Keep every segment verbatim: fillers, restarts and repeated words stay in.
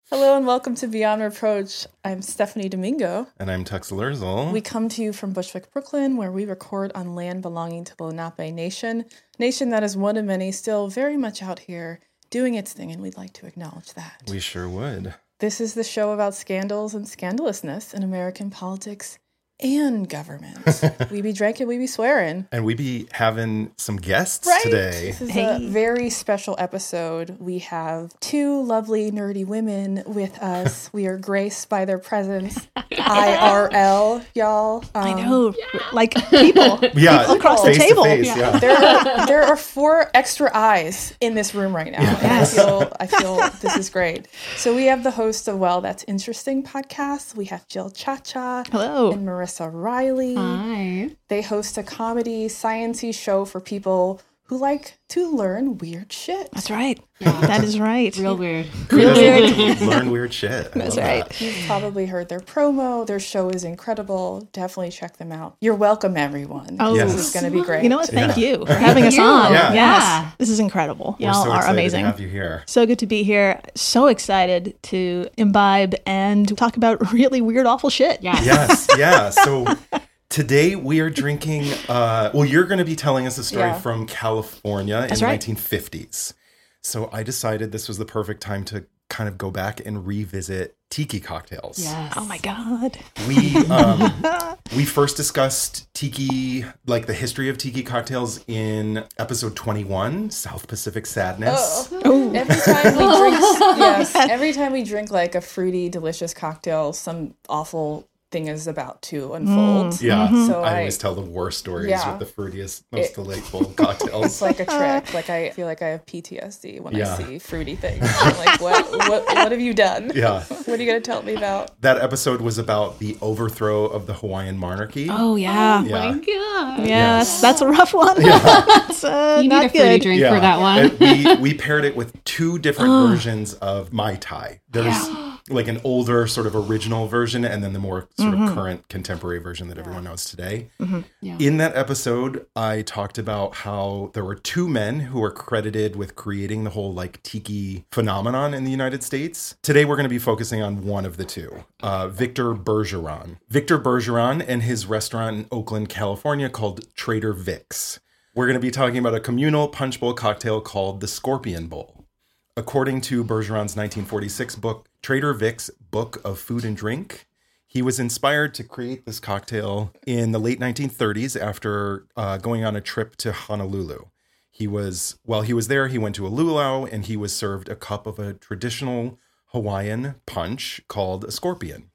Hello and welcome to Beyond Reproach. I'm Stephanie Domingo. And I'm Tux Lerzel. We come to you from Bushwick, Brooklyn, where we record on land belonging to the Lenape Nation. Nation that is one of many, still very much out here doing its thing, and we'd like to acknowledge that. We sure would. This is the show about scandals and scandalousness in American politics and government. We be drinking, we be swearing. And we be having some guests right? today. This is hey. a very special episode. We have two lovely, nerdy women with us. We are graced by their presence. I R L, y'all. Um, I know, yeah. like people. Yeah, people across the face table. To face, yeah. yeah. There are there are four extra eyes in this room right now. Yeah. And I feel I feel this is great. So we have the host of Well, That's Interesting podcast. We have Jill Chacha. Hello. And Marissa Riley. Hi. They host a comedy, science-y show for people who like to learn weird shit. That's right. Yeah. That is right. Real weird. Real weird. Learn weird shit. I That's love right. that. You've probably heard their promo. Their show is incredible. Definitely check them out. You're welcome, everyone. Oh, Yes. This is going to be great. You know what? Thank Yeah. you for having us you. on. Yeah. Yes. Yeah. This is incredible. We're Y'all so are excited amazing. to have you here. So good to be here. So excited to imbibe and talk about really weird, awful shit. Yes. Yes, yeah. So today we are drinking, uh, well, you're going to be telling us a story Yeah. from California in That's the right. nineteen fifties. So I decided this was the perfect time to kind of go back and revisit tiki cocktails. Yes. Oh my God. We um, we first discussed tiki, like the history of tiki cocktails, in episode twenty-one, South Pacific Sadness. Oh. Every time we drink, yes, every time we drink like a fruity, delicious cocktail, some awful thing is about to unfold. Yeah, So I I- always tell the worst stories Yeah. with the fruitiest, most It- delightful cocktails. It's like a trick. Like I feel like I have P T S D when Yeah. I see fruity things. I'm like, what, what, what have you done? Yeah, What are you going to tell me about? that episode was about the overthrow of the Hawaiian monarchy. Oh, yeah. Yeah. My God. Yeah, that's, that's a rough one. That's uh, You not need a fruity good. drink for that one. And we we paired it with two different versions of Mai Tai. There's like an older sort of original version, and then the more sort of current contemporary version that everyone knows today. Yeah. In that episode, I talked about how there were two men who were credited with creating the whole like tiki phenomenon in the United States. Today, we're going to be focusing on one of the two, uh, Victor Bergeron. Victor Bergeron and his restaurant in Oakland, California called Trader Vic's. We're going to be talking about a communal punch bowl cocktail called the Scorpion Bowl. According to Bergeron's nineteen forty-six book, Trader Vic's Book of Food and Drink, he was inspired to create this cocktail in the late nineteen thirties after uh, going on a trip to Honolulu. He was, while he was there, he went to a luau and he was served a cup of a traditional Hawaiian punch called a scorpion.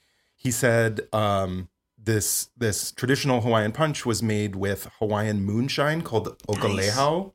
He said um, this, this traditional Hawaiian punch was made with Hawaiian moonshine called okalehau.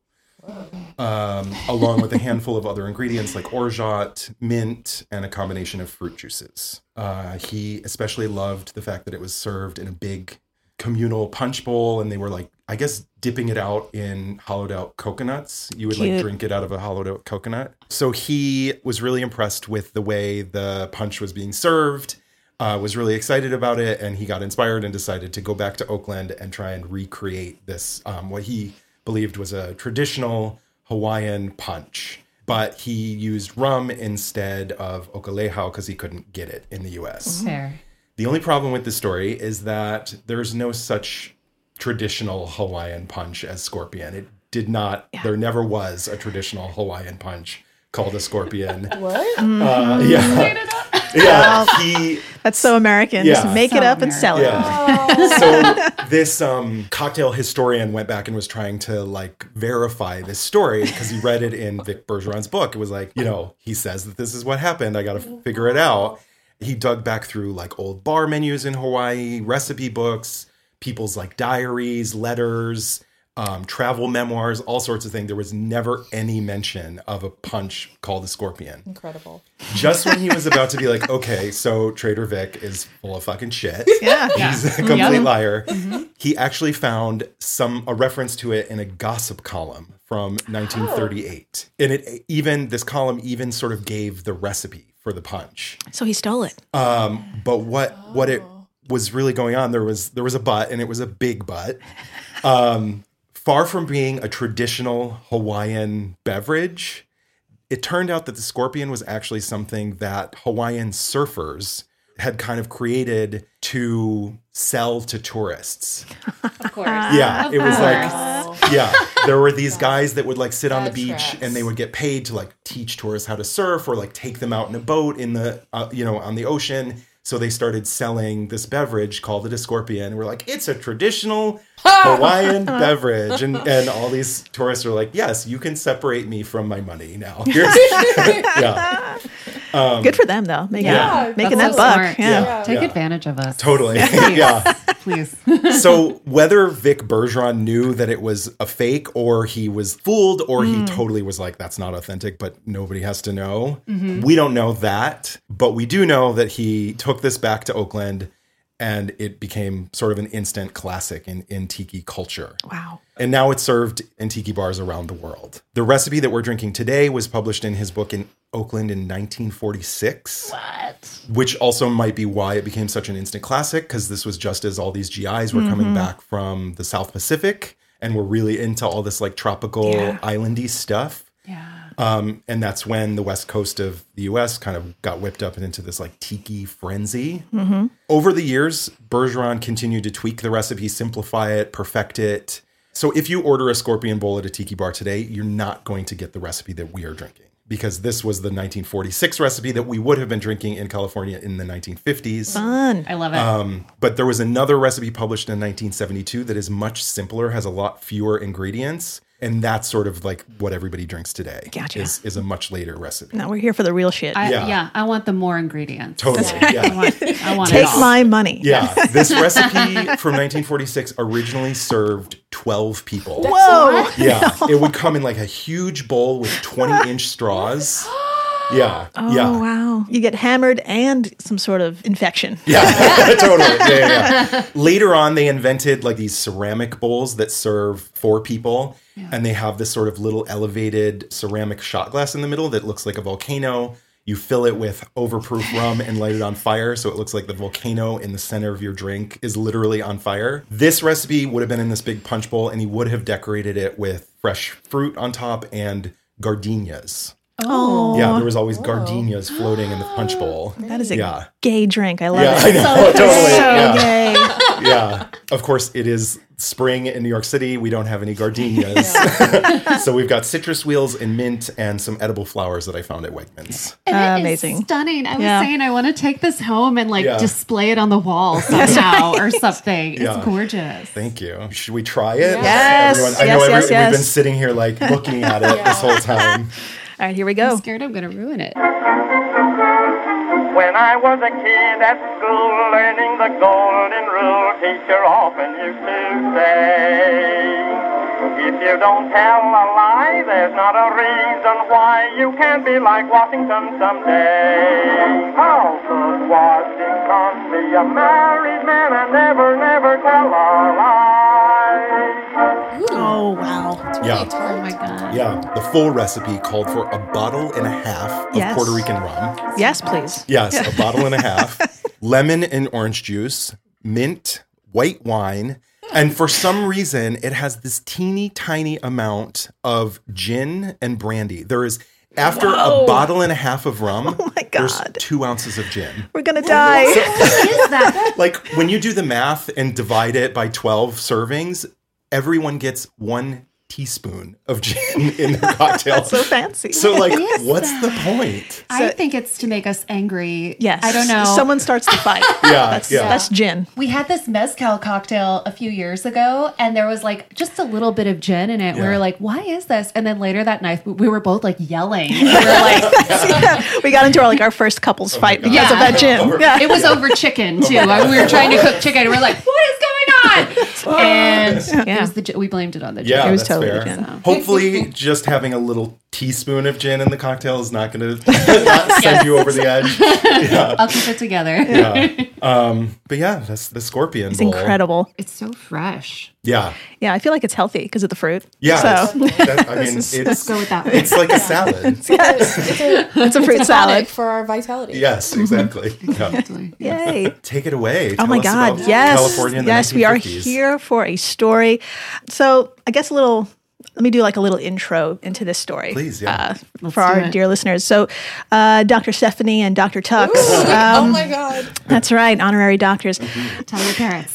Um, along with a handful of other ingredients like orgeat, mint, and a combination of fruit juices. Uh, he especially loved the fact that it was served in a big communal punch bowl, and they were like, I guess, dipping it out in hollowed out coconuts. You would Cute. like drink it out of a hollowed out coconut. So he was really impressed with the way the punch was being served, uh, was really excited about it, and he got inspired and decided to go back to Oakland and try and recreate this, um, what he believed was a traditional Hawaiian punch, but he used rum instead of okalehau because he couldn't get it in the U S. Fair. The only problem with this story is that there's no such traditional Hawaiian punch as Scorpion. It did not, Yeah. there never was a traditional Hawaiian punch called a Scorpion. What? uh, yeah. Yeah, he... That's so American. Yeah. Just make So it up and sell it. Yeah. So this um, cocktail historian went back and was trying to like verify this story because he read it in Vic Bergeron's book. It was like, you know, he says that this is what happened. I got to figure it out. He dug back through like old bar menus in Hawaii, recipe books, people's like diaries, letters, um, travel memoirs, all sorts of things. There was never any mention of a punch called a Scorpion. Incredible. Just when he was about to be like, okay, so Trader Vic is full of fucking shit. Yeah. He's a complete Yeah. liar. He actually found some a reference to it in a gossip column from nineteen thirty-eight. And it even this column even sort of gave the recipe for the punch. So he stole it. Um, but what what it was really going on, there was there was a but, and it was a big but. Um, far from being a traditional Hawaiian beverage, It turned out that the scorpion was actually something that Hawaiian surfers had kind of created to sell to tourists. Of course. Yeah, Of it was course. like, yeah, there were these guys that would like sit on the That beach tracks. and they would get paid to like teach tourists how to surf or like take them out in a boat in the, uh, you know, on the ocean. So they started selling this beverage, called it a scorpion. And we're like, it's a traditional Hawaiian beverage. And and all these tourists are like, yes, you can separate me from my money now. Here's, yeah, Good for them, though. Making, Yeah, making that that's so buck. smart. Yeah. Yeah. Take advantage of us. totally. Yeah. Please. So whether Vic Bergeron knew that it was a fake or he was fooled or he totally was like, that's not authentic, but nobody has to know. We don't know that, but we do know that he took this back to Oakland and it became sort of an instant classic in, in tiki culture. Wow. And now it's served in tiki bars around the world. The recipe that we're drinking today was published in his book in Oakland in nineteen forty-six. What? Which also might be why it became such an instant classic, because this was just as all these G Is were coming back from the South Pacific and were really into all this like tropical Yeah. islandy stuff. Yeah. Um, and that's when the west coast of the U S kind of got whipped up into this like tiki frenzy. Over the years, Bergeron continued to tweak the recipe, simplify it, perfect it. So if you order a scorpion bowl at a tiki bar today, you're not going to get the recipe that we are drinking, because this was the nineteen forty-six recipe that we would have been drinking in California in the nineteen fifties. Fun. I love it. Um, but there was another recipe published in nineteen seventy-two that is much simpler, has a lot fewer ingredients. And that's sort of like what everybody drinks today. Gotcha. Is, is a much later recipe. No, we're here for the real shit. I, yeah. yeah. I want the more ingredients. Totally. I Yeah. want, I want it Take all. my money. Yeah. This recipe from nineteen forty-six originally served twelve people. Whoa. Yeah. It would come in like a huge bowl with twenty inch straws. Yeah. Oh, yeah. wow. You get hammered and some sort of infection. Yeah, totally. Yeah, yeah, yeah. Later on, they invented like these ceramic bowls that serve four people. And they have this sort of little elevated ceramic shot glass in the middle that looks like a volcano. You fill it with overproof rum and light it on fire. So it looks like the volcano in the center of your drink is literally on fire. This recipe would have been in this big punch bowl, and he would have decorated it with fresh fruit on top and gardenias. Oh, Yeah, there was always gardenias floating in the punch bowl. that is a Yeah. gay drink. I love Yeah, it. I know. Totally. So Yeah. gay. Yeah. Of course, it is spring in New York City. We don't have any gardenias. So we've got citrus wheels and mint and some edible flowers that I found at Wegmans. And it is Amazing. stunning. I was Yeah. saying I want to take this home and like Yeah. display it on the wall somehow or something. Yeah. It's gorgeous. Thank you. Should we try it? Yes. Everyone, I Yes, know every, yes, we've yes. been sitting here like looking at it this whole time. All right, here we I'm go. scared I'm going to ruin it. When I was a kid at school learning the golden rule, teacher often used to say, if you don't tell a lie, there's not a reason why you can't be like Washington someday. How could Washington be a married man and never, never tell a lie? Oh, wow. Yeah. Oh my God. Yeah. The full recipe called for a bottle and a half of Yes. Puerto Rican rum. Yes, please. Yes, a bottle and a half. Lemon and orange juice, mint, white wine. And for some reason, it has this teeny tiny amount of gin and brandy. There is, after Whoa. a bottle and a half of rum, Oh my there's God. two ounces of gin. We're going to die. What is that? Like when you do the math and divide it by twelve servings, everyone gets one teaspoon of gin in their cocktail. That's so fancy. So, like, is what's that? the point? I So- think it's to make us angry. Yes. I don't know. Someone starts the fight. Yeah, That's, yeah. that's gin. We had this mezcal cocktail a few years ago, and there was like just a little bit of gin in it. We Yeah. were like, "Why is this?" And then later that night, we were both like yelling. We were like, We got into our like our first couples fight because God. of that gin. Yeah. "It was over chicken too." I- we were trying to cook chicken. And we were like, "What is going on?" And Yeah. it was the gi- we blamed it on the gin. Yeah, It was that's totally fair. gin. Hopefully, just having a little teaspoon of gin in the cocktail is not going to not send you over the edge. Yeah, I'll keep it together. yeah. Um, but yeah, that's the scorpion It's bowl. incredible. It's so fresh. Yeah, Yeah, I feel like it's healthy because of the fruit. yeah. So it's- that- I mean, is- it's Let's go with that. it's like a salad. It's a, it's a fruit it's a salad. tonic for our vitality. Yes, exactly. Yeah. Yay. Take it away. Oh Tell my us God. about Yes. California in the Yes, we are nineteen fifties. here for a story. So I guess a little let me do like a little intro into this story. Please, yeah. Uh, for our it. dear listeners. So, uh, Doctor Stephanie and Doctor Tux. oh Um, my God. that's right, honorary doctors. Tell your parents.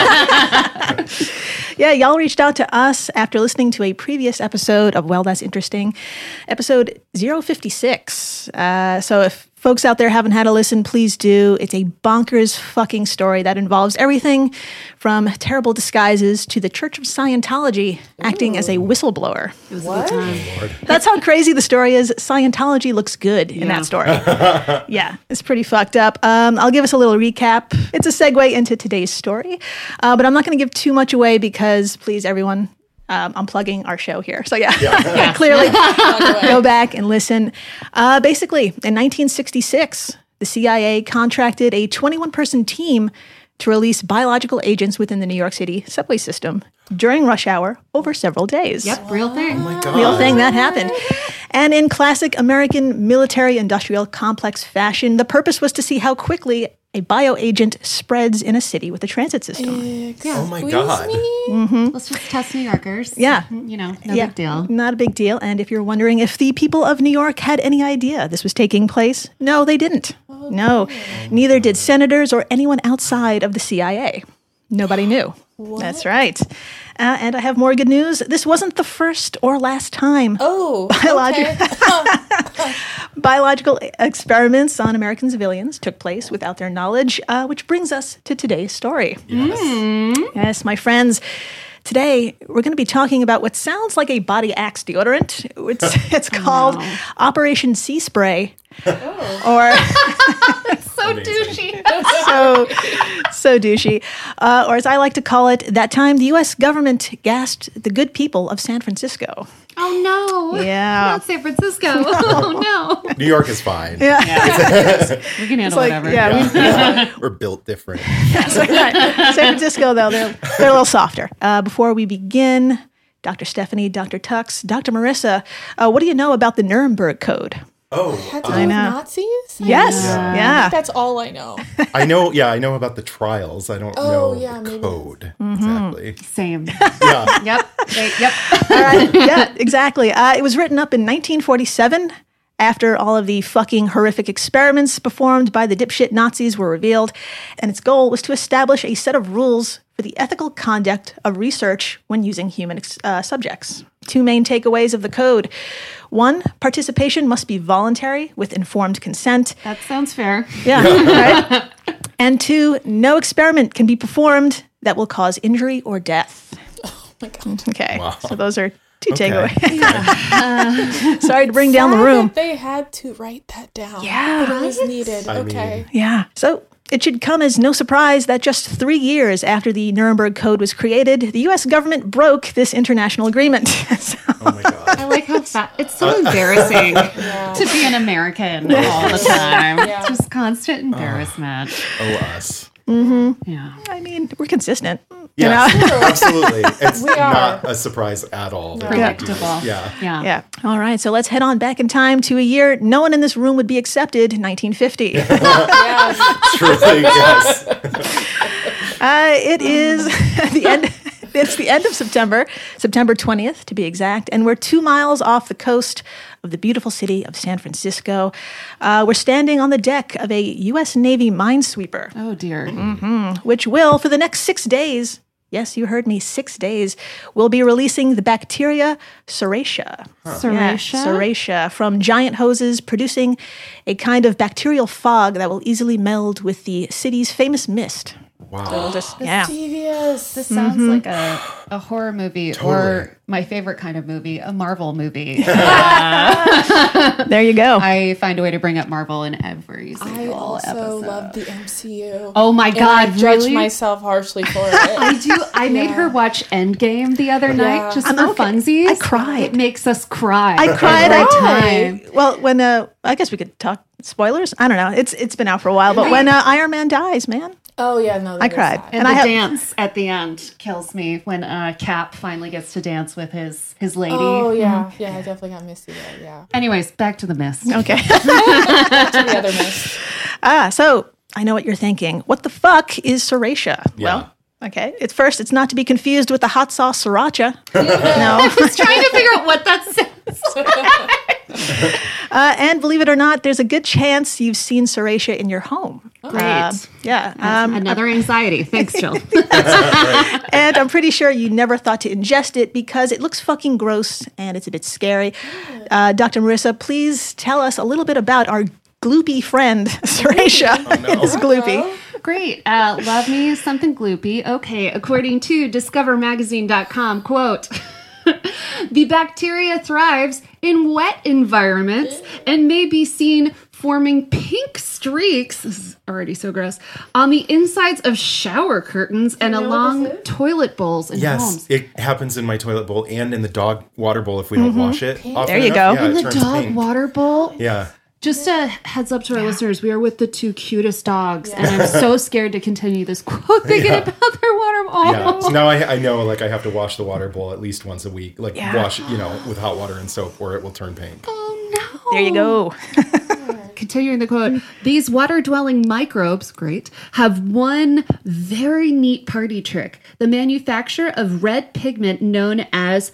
Yeah, y'all reached out to us after listening to a previous episode of Well, That's Interesting, episode zero fifty-six. Uh, so if folks out there haven't had a listen, please do. It's a bonkers fucking story that involves everything from terrible disguises to the Church of Scientology acting as a whistleblower. It was a What? good time. That's how crazy the story is. Scientology looks good in Yeah. that story. Yeah, it's pretty fucked up. Um, I'll give us a little recap. It's a segue into today's story, uh, but I'm not going to give too much away because, please, everyone, um, I'm plugging our show here. So yeah, clearly go back and listen. Uh, basically, in nineteen sixty-six, the C I A contracted a twenty-one person team to release biological agents within the New York City subway system during rush hour over several days. Yep, real thing. Oh my God. Real thing that happened. And in classic American military industrial complex fashion, the purpose was to see how quickly a bioagent spreads in a city with a transit system. Oh my Excuse God. me? Let's just test New Yorkers. Yeah. You know, no Yeah, big deal. Not a big deal. And if you're wondering if the people of New York had any idea this was taking place, no, they didn't. No, neither did senators or anyone outside of the C I A. Nobody knew. That's right. Uh, and I have more good news. This wasn't the first or last time Oh, Biologic- okay. biological experiments on American civilians took place without their knowledge, uh, which brings us to today's story. Yes. Yes, my friends. Today, we're going to be talking about what sounds like a body axe deodorant. It's, it's called Operation Sea Spray. Or So douchey. so, so douchey. Uh, or as I like to call it, that time the U S government gassed the good people of San Francisco. Oh no. Yeah. Not San Francisco. Oh no. New York is fine. Yeah. We can handle Like, whatever. yeah, we- We're built different. San Francisco, though, they're, they're a little softer. Uh, before we begin, Doctor Stephanie, Doctor Tux, Doctor Marissa, uh, what do you know about the Nuremberg Code? Oh, Had to uh, do with know. Nazis? Yes. Yeah. Yeah. That's all I know. I know. Yeah, I know about the trials. I don't Oh, know yeah, the maybe. code Mm-hmm. exactly. Same. Yeah. Yep. Wait, yep. All right. Yeah, exactly. Uh, it was written up in nineteen forty-seven after all of the fucking horrific experiments performed by the dipshit Nazis were revealed. And its goal was to establish a set of rules for the ethical conduct of research when using human uh, subjects. Two main takeaways of the code. One, participation must be voluntary with informed consent. That sounds fair. Yeah, right? And two, no experiment can be performed that will cause injury or death. Oh my God. Okay, Wow. so those are two Okay. takeaways. Sorry to bring down the Sad room. that They had to write that down. Yeah. But it was needed. I okay. mean- Yeah. So it should come as no surprise that just three years after the Nuremberg Code was created, the U S government broke this international agreement. So- Oh my God. I like how fat. It's so embarrassing to be an American all the time. Yeah. Just constant embarrassment. Oh, us. Yeah. I mean, we're consistent. Yes, You know? absolutely. It's We are. not a surprise at all. that we do this. Predictable. Yeah. Yeah. Yeah. All right. So let's head on back in time to a year no one in this room would be accepted, nineteen fifty. Yeah. Truly, yes. Uh, it is the end. It's the end of September, September twentieth to be exact, and we're two miles off the coast of the beautiful city of San Francisco. Uh, we're standing on the deck of a U S Navy minesweeper, Oh dear. which will, for the next six days, yes, you heard me, six days, will be releasing the bacteria Serratia. Yeah, Serratia? Serratia from giant hoses, producing a kind of bacterial fog that will easily meld with the city's famous mist. Wow. Just, yeah. Devious. This sounds like a, a horror movie Totally. or my favorite kind of movie, a Marvel movie. There you go. I find a way to bring up Marvel in every I single also episode. love the M C U. Oh my And God, I judge really? myself harshly for it. I do. I made Yeah. her watch Endgame the other night Yeah. just I'm for okay. funsies. I cried. It makes us cry. I cried. every I time. Well, when uh, I guess we could talk spoilers. I don't know. It's it's been out for a while, but when uh, Iron Man dies, man, Oh yeah, no. that I is cried. sad. And, And the I have- dance at the end kills me when uh, Cap finally gets to dance with his his lady. Oh yeah, yeah. I definitely got misty there. Yeah. Anyways, back to the mist. okay. Back to the other mist. ah, so I know what you're thinking. What the fuck is Serratia? Yeah. Well, Okay. It's first, it's not to be confused with the hot sauce sriracha. No. I was trying to figure out what that sounds like. Uh, and believe it or not, there's a good chance you've seen Serratia in your home. Great. Uh, yeah. Um, Another anxiety. Thanks, Jill. and I'm pretty sure you never thought to ingest it because it looks fucking gross and it's a bit scary. Uh, Doctor Marissa, please tell us a little bit about our gloopy friend, Serratia. Oh, no. It is gloopy. Great. Uh, love me something gloopy. Okay. According to discover magazine dot com, quote, the bacteria thrives in wet environments and may be seen forming pink streaks, this is already so gross, on the insides of shower curtains and along toilet bowls in Yes, homes. it happens in my toilet bowl and in the dog water bowl if we don't wash it. often There you enough. go. Yeah, In it the turns dog pink. water bowl? Yeah. Just a heads up to our listeners, we are with the two cutest dogs, and I'm so scared to continue this quote thinking Yeah. about their water bowl. Yeah. So now I, I know, like, I have to wash the water bowl at least once a week. Like, Yeah. wash, you know, with hot water and soap, or it will turn pink. Oh no. There you go. Continuing the quote, these water-dwelling microbes, great, have one very neat party trick. The manufacture of red pigment known as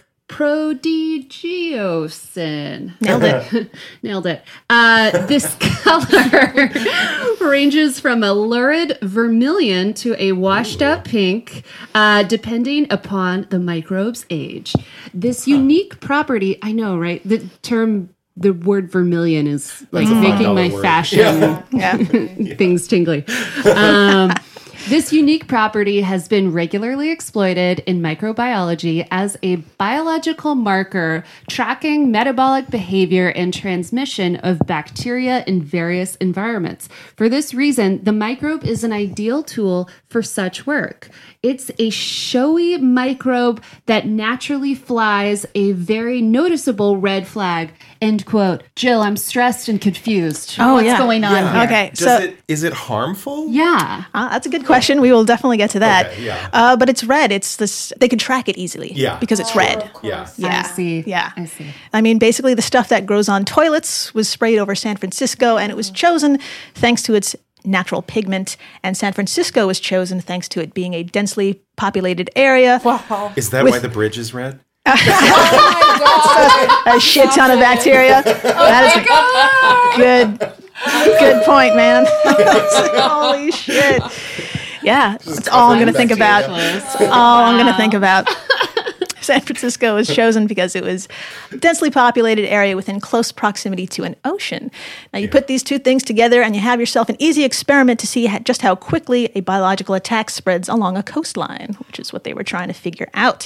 prodigiosin. Nailed it. Nailed it. Uh, this color ranges from a lurid vermilion to a washed-out pink, uh, depending upon the microbe's age. This unique property, I know, right? The term, the word vermilion is like It's a making five my dollar word. fashion Yeah. things tingly. Um, this unique property has been regularly exploited in microbiology as a biological marker tracking metabolic behavior and transmission of bacteria in various environments. For this reason, the microbe is an ideal tool for such work. It's a showy microbe that naturally flies a very noticeable red flag. End quote. Jill, I'm stressed and confused. Oh, What's yeah. going on Yeah. here? Okay. Does So it, is it harmful? Yeah. uh, that's a good question. We will definitely get to that. Okay, yeah. Uh, but it's red. It's this. They can track it easily. Yeah. Because it's red. Yeah. Yeah. I see. Yeah. I see. I mean, basically, the stuff that grows on toilets was sprayed over San Francisco, and it was chosen thanks to its natural pigment. And San Francisco was chosen thanks to it being a densely populated area. Wow. Is that With- why the bridge is red? Oh my god. A shit ton of bacteria. That is a good, good point, man. Holy shit. Yeah, that's all I'm going to think about. That's all I'm going to think about. San Francisco was chosen because it was a densely populated area within close proximity to an ocean. Now, you put these two things together and you have yourself an easy experiment to see ha- just how quickly a biological attack spreads along a coastline, which is what they were trying to figure out.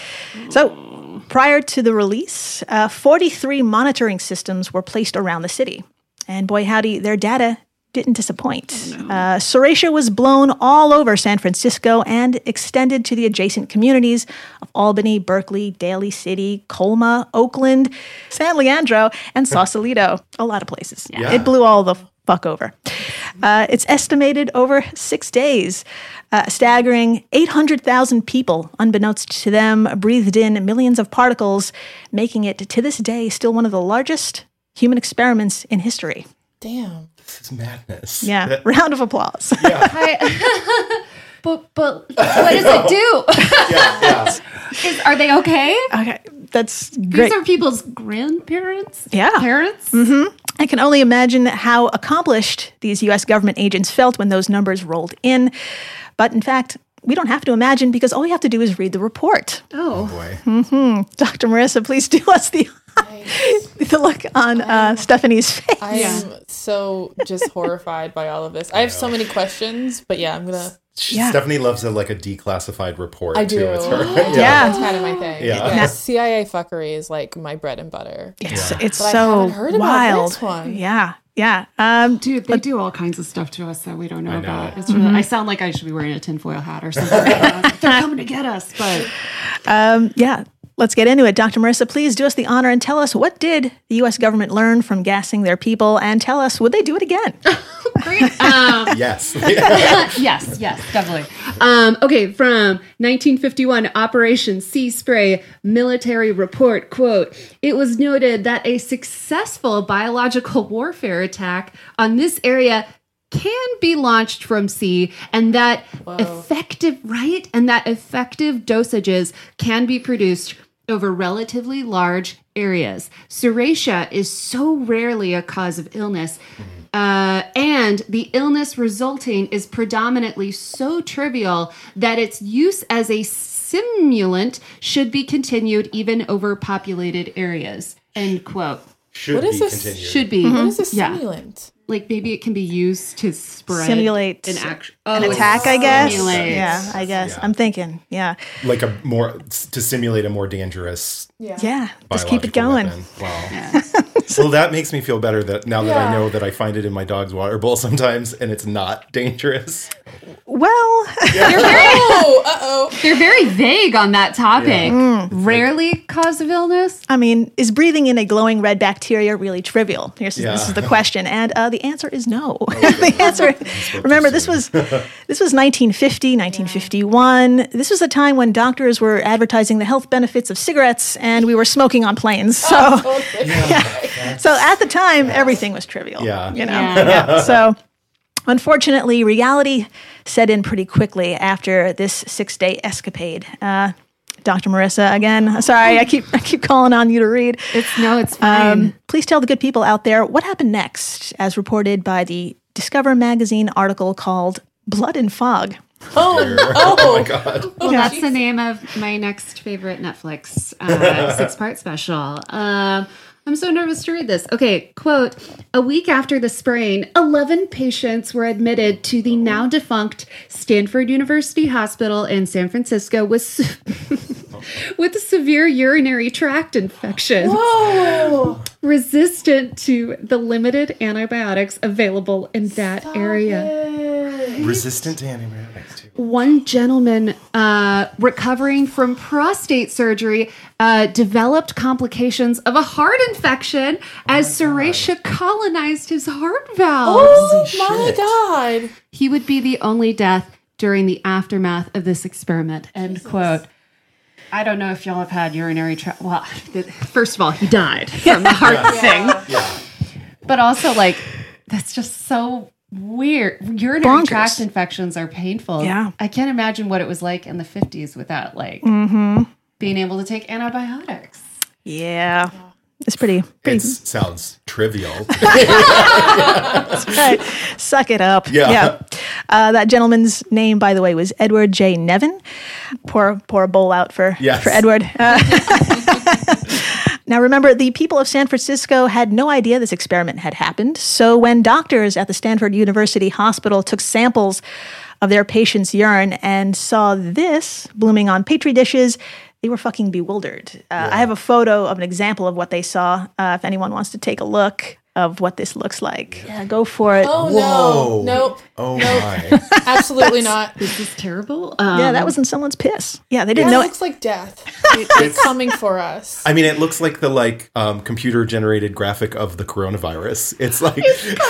So, prior to the release, uh, forty-three monitoring systems were placed around the city. And boy, howdy, their data didn't disappoint. Uh, Serratia was blown all over San Francisco and extended to the adjacent communities of Albany, Berkeley, Daly City, Colma, Oakland, San Leandro, and Sausalito. A lot of places. Yeah. It blew all the fuck over. Uh, it's estimated over six days. Uh, a staggering eight hundred thousand people, unbeknownst to them, breathed in millions of particles, making it, to this day, still one of the largest human experiments in history. Damn. This is madness. Yeah, round of applause. I, but but what does it do? Yeah, yeah. Is, are they okay? Okay, that's great. These are people's grandparents? Yeah. Parents? I can only imagine how accomplished these U S government agents felt when those numbers rolled in. But in fact, we don't have to imagine because all we have to do is read the report. Oh. Boy. Doctor Marissa, please do us the, the look on uh, Stephanie's face. I am so just horrified by all of this. I have so many questions, but yeah, I'm gonna. She, Yeah. Stephanie loves a, like a declassified report. I do. Too. It's her. Yeah. That's kind of my thing. Yeah. Yeah. C I A fuckery is like my bread and butter. It's, Yeah. it's But I so haven't heard about wild. this one. Yeah, yeah. Um, Dude, they do all kinds of stuff to us that we don't know, I know. about. It's really, I sound like I should be wearing a tinfoil hat or something. They're coming to get us, but um, yeah, let's get into it. Doctor Marissa, please do us the honor and tell us, what did the U S government learn from gassing their people, and tell us, would they do it again? great. Um, Yes. yes, yes, definitely. Um, okay, from nineteen fifty-one, Operation Sea Spray military report, quote, it was noted that a successful biological warfare attack on this area can be launched from sea, and that effective, right? And that effective dosages can be produced over relatively large areas. Serratia is so rarely a cause of illness, uh, and the illness resulting is predominantly so trivial that its use as a stimulant should be continued even over populated areas. End quote. Should What is be this? continued. Should be. What is a Yeah. stimulant? Like maybe it can be used to spread Simulate an action, An oh, attack, I guess. simulate. Yeah, I guess. Yeah. I'm thinking. Yeah. Like a more to simulate a more dangerous Yeah. Yeah. Just keep it biological going. weapon. Wow. Well, that makes me feel better that now that I Yeah. know that I find it in my dog's water bowl sometimes and it's not dangerous. Well, Oh, uh oh. They're very vague on that topic. Mm. Rarely cause of illness. I mean, is breathing in a glowing red bacteria really trivial? Here's, Yeah. This is the question, and uh, the answer is no. the answer. Remember, this was this was nineteen fifty, nineteen fifty-one. This was a time when doctors were advertising the health benefits of cigarettes, and we were smoking on planes. So, yeah. So at the time, everything was trivial. Yeah. You know. Yeah. Yeah. So. Unfortunately, reality set in pretty quickly after this six-day escapade. Uh, Doctor Marissa, again, sorry, I keep I keep calling on you to read. It's no, it's fine. Um, please tell the good people out there what happened next, as reported by the Discover magazine article called "Blood and Fog." Oh, Oh oh. my God. Well, that's the name of my next favorite Netflix uh, six-part special. Um, I'm so nervous to read this. Okay, quote, a week after the sprain, eleven patients were admitted to the now defunct Stanford University Hospital in San Francisco with, se- with severe urinary tract infections Oh. resistant to the limited antibiotics available in that area. Resistant to antibiotics, too. One gentleman uh, recovering from prostate surgery uh, developed complications of a heart infection as Serratia colonized his heart valves. Oh my shit. God. He would be the only death during the aftermath of this experiment. End quote. I don't know if y'all have had urinary tract. Well, th- first of all, he died from the heart thing. Yeah. But also, like, that's just so weird. Urinary Bonkers. tract infections are painful. Yeah. I can't imagine what it was like in the fifties without, like, being able to take antibiotics. Yeah, it's pretty. pretty It sounds trivial. right. Suck it up. Yeah. Uh, that gentleman's name, by the way, was Edward J. Nevin. Pour pour a bowl out for Yes. for Edward. Uh, Now, remember, the people of San Francisco had no idea this experiment had happened. So when doctors at the Stanford University Hospital took samples of their patients' urine and saw this blooming on Petri dishes, they were fucking bewildered. Uh, I have a photo of an example of what they saw, uh, if anyone wants to take a look of what this looks like. Yeah, go for it. Oh Whoa. no. Nope. Oh Nope. my. Absolutely not. This is terrible. Um, Yeah, that was in someone's piss. Yeah, they didn't That know looks like death. It- it's coming for us. I mean, it looks like the like um, computer generated graphic of the coronavirus. It's like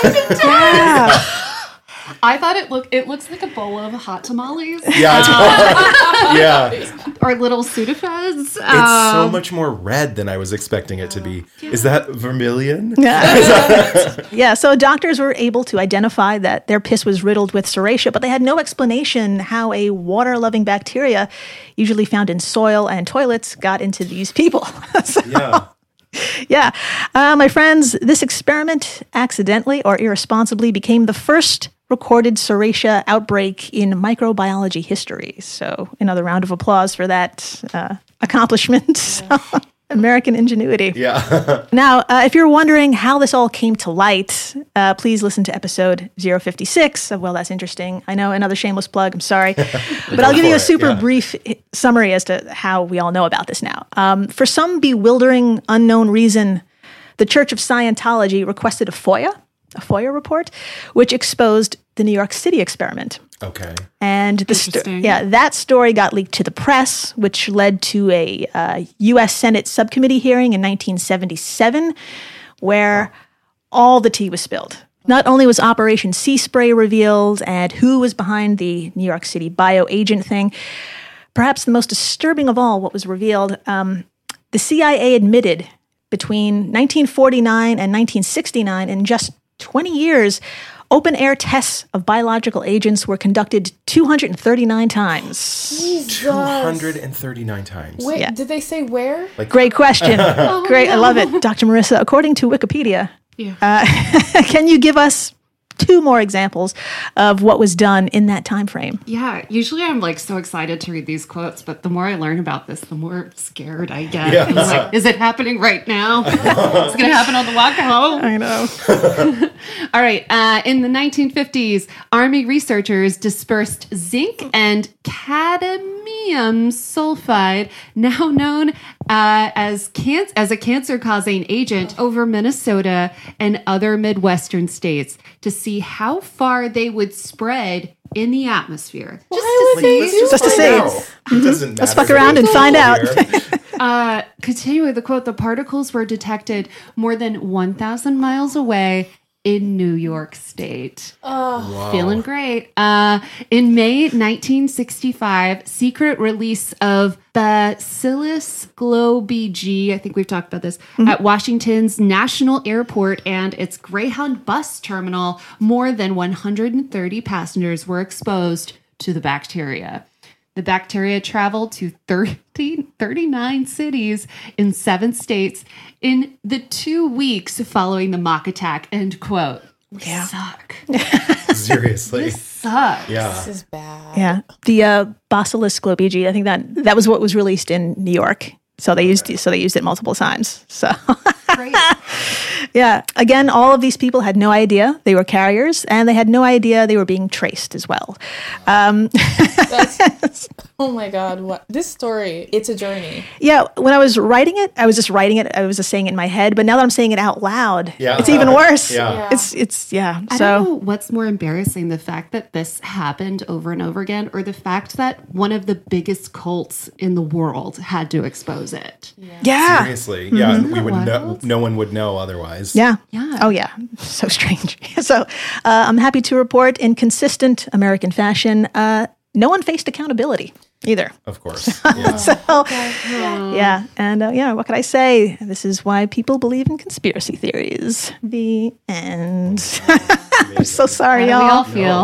Yeah. I thought it looked. It looks like a bowl of hot tamales. yeah, it's, yeah. Or little Sudafeds. It's so Um, much more red than I was expecting it to be. Is that vermilion? Yeah, so doctors were able to identify that their piss was riddled with Serratia, but they had no explanation how a water-loving bacteria, usually found in soil and toilets, got into these people. So, Yeah. yeah, uh, my friends, this experiment accidentally or irresponsibly became the first recorded Serratia outbreak in microbiology history. So another round of applause for that uh, accomplishment. So, American ingenuity. Yeah. Now, uh, if you're wondering how this all came to light, uh, please listen to episode zero fifty-six of Well, That's Interesting. I know, another shameless plug. I'm sorry. But I'll give you a for it, super yeah. brief summary as to how we all know about this now. Um, for some bewildering, unknown reason, the Church of Scientology requested a FOIA, a FOIA report, which exposed the New York City experiment. Okay. And the sto- Interesting. yeah, that story got leaked to the press, which led to a uh, U S Senate subcommittee hearing in nineteen seventy-seven, where all the tea was spilled. Not only was Operation Sea Spray revealed and who was behind the New York City bioagent thing, perhaps the most disturbing of all, what was revealed, um, the C I A admitted between nineteen forty-nine and nineteen sixty-nine, in just twenty years, Open-air tests of biological agents were conducted two hundred thirty-nine times. Jesus. two hundred thirty-nine times. Wait, Yeah. did they say where? Great question. Great. I love it. Doctor Marissa, according to Wikipedia, Yeah. uh, can you give us two more examples of what was done in that time frame? Yeah, usually I'm like so excited to read these quotes, but the more I learn about this, the more scared I get. Yeah. I'm like, is it happening right now? It's going to happen on the walk home. I know. All right. Uh, in the nineteen fifties, Army researchers dispersed zinc and cadmium sulfide, now known uh, as can- as a cancer-causing agent, over Minnesota and other Midwestern states to see how far they would spread in the atmosphere. Just to Like, see. let's just, Just to find see. out. It doesn't matter. Let's fuck that around it's and find out. here. Uh, continuing the quote, the particles were detected more than one thousand miles away in New York State. Wow. Feeling great. Uh, in May nineteen sixty-five, secret release of Bacillus globigi, I think we've talked about this, at Washington's National Airport and its Greyhound bus terminal, more than one hundred thirty passengers were exposed to the bacteria. The bacteria traveled to thirty, thirty-nine cities in seven states in the two weeks following the mock attack. End quote. We Yeah. suck. Seriously. This sucks. Yeah. This is bad. Yeah. The uh, Bacillus globigi, I think that that was what was released in New York. So they used so they used it multiple times. So Great. yeah, again, all of these people had no idea they were carriers, and they had no idea they were being traced as well. Um, That's, oh my God. What this story, it's a journey. yeah, when I was writing it, I was just writing it. I was just saying it in my head, but now that I'm saying it out loud, Yeah. it's even worse. Yeah. Yeah. It's it's yeah. I So don't know what's more embarrassing, the fact that this happened over and over again, or the fact that one of the biggest cults in the world had to expose it. yeah. Seriously. Yeah. We would Wild. know, no one would know otherwise. Yeah. Yeah. Oh, yeah. So strange. so uh, I'm happy to report in consistent American fashion, uh, no one faced accountability either. Of course. Yeah. So, yeah. And uh, yeah, what can I say? This is why people believe in conspiracy theories. The end. I'm so sorry, How do we y'all. all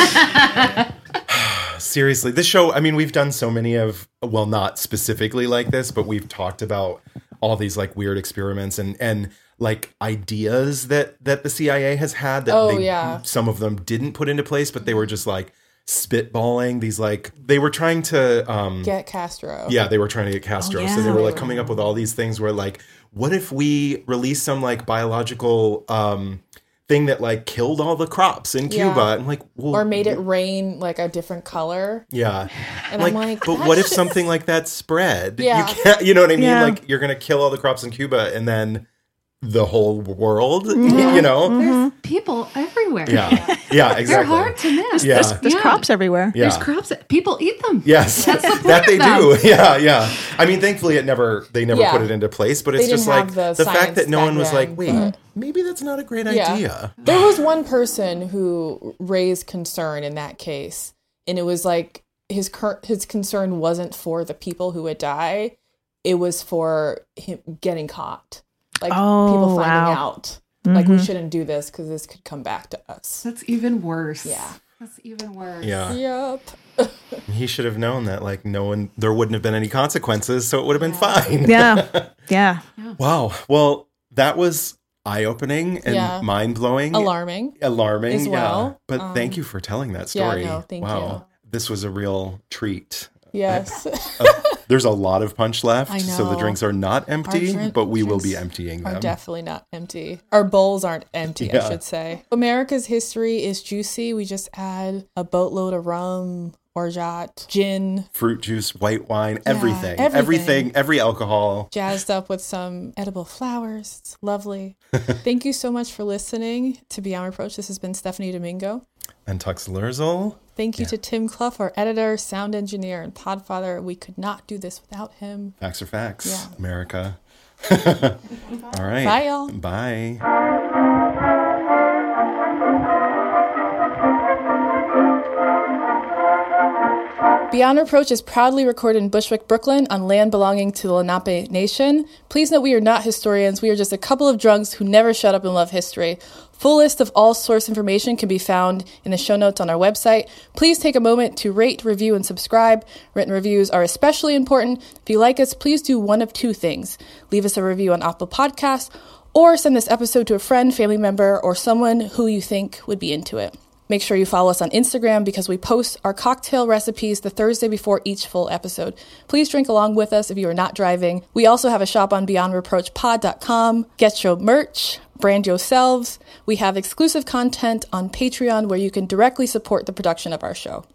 feel? Seriously, this show, I mean, we've done so many of, well, not specifically like this, but we've talked about all these like weird experiments and, and like ideas that, that the C I A has had that Oh, they, yeah. some of them didn't put into place, but they were just like spitballing these, like, they were trying to, um, Get Castro. yeah, they were trying to get Castro. Oh, So they yeah. were like coming up with all these things where like, what if we release some like biological, um, thing that like killed all the crops in Yeah. Cuba? And like, well, Or made it rain like a different color. yeah. And like, I'm like, but that what if shit- something like that spread? Yeah. You can't, you know what I mean? Yeah. Like, you're going to kill all the crops in Cuba and then the whole world, you know? There's people everywhere. Yeah. Yeah, They're exactly. hard to miss. Yeah. There's, there's Yeah. crops everywhere. Yeah. There's crops. People eat them. Yes, That's the point that they of them. do. Yeah, yeah. I mean, thankfully, it never they never Yeah. put it into place. But it's They just didn't like have the the fact science that no back one was then, like, wait, but- maybe that's not a great Yeah. idea. There was one person who raised concern in that case, and it was like his cur- his concern wasn't for the people who would die; it was for him getting caught, like Oh, people finding wow. out, like we shouldn't do this because this could come back to us. That's even worse. Yeah. That's even worse. Yeah, Yep. he should have known that. Like, no one, there wouldn't have been any consequences, so it would have been fine. Yeah. Yeah. Wow. Well, that was eye-opening and Yeah. mind-blowing, Alarming. alarming as well. Yeah. But Um, thank you for telling that yeah, story. no, thank wow, this was a real treat. Yes. There's a lot of punch left, I so the know. drinks are not empty, drink- but we will be drinks emptying Are them. definitely not empty. Our bowls aren't empty, Yeah. I should say. America's history is juicy. We just add a boatload of rum, orgeat, gin, Fruit juice, white wine, everything, everything. everything, every alcohol. jazzed up with some edible flowers. It's lovely. Thank you so much for listening to Beyond Reproach. This has been Stephanie Domingo. And Tux Lurzel. Thank you to Tim Clough, our editor, sound engineer, and podfather. We could not do this without him. Facts are facts, Yeah. America. All right. Bye, y'all. Bye. Beyond Reproach is proudly recorded in Bushwick, Brooklyn, on land belonging to the Lenape Nation. Please note we are not historians. We are just a couple of drunks who never shut up and love history. Full list of all source information can be found in the show notes on our website. Please take a moment to rate, review, and subscribe. Written reviews are especially important. If you like us, please do one of two things. Leave us a review on Apple Podcasts, or send this episode to a friend, family member, or someone who you think would be into it. Make sure you follow us on Instagram because we post our cocktail recipes the Thursday before each full episode. Please drink along with us if you are not driving. We also have a shop on beyond reproach pod dot com. Get your merch, brand yourselves. We have exclusive content on Patreon where you can directly support the production of our show.